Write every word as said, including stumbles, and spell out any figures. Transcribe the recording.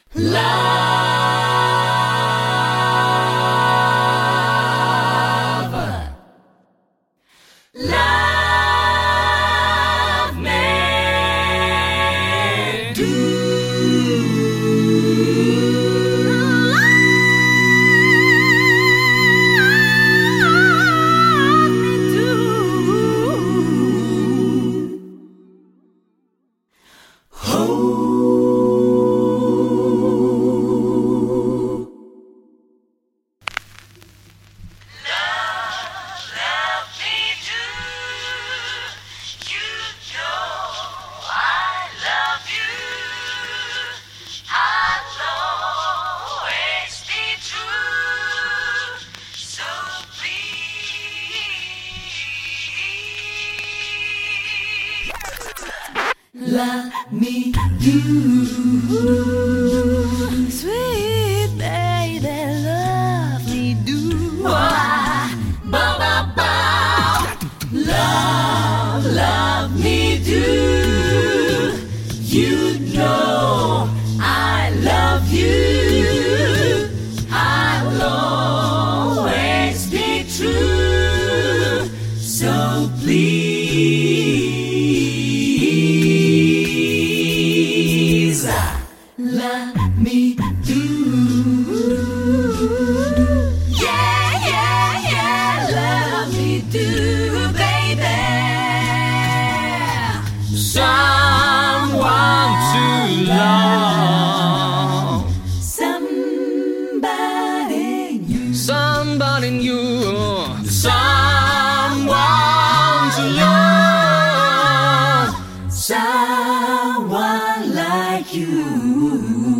Love, love me do. Love me do, sweet baby, love me do. Wah, ba ba ba. Love, love me do. You know I love you. I will always be true. So please, love me do. yeah, yeah, yeah, love me do, baby. Someone to love, Somebody new, somebody new, someone to love, someone like you.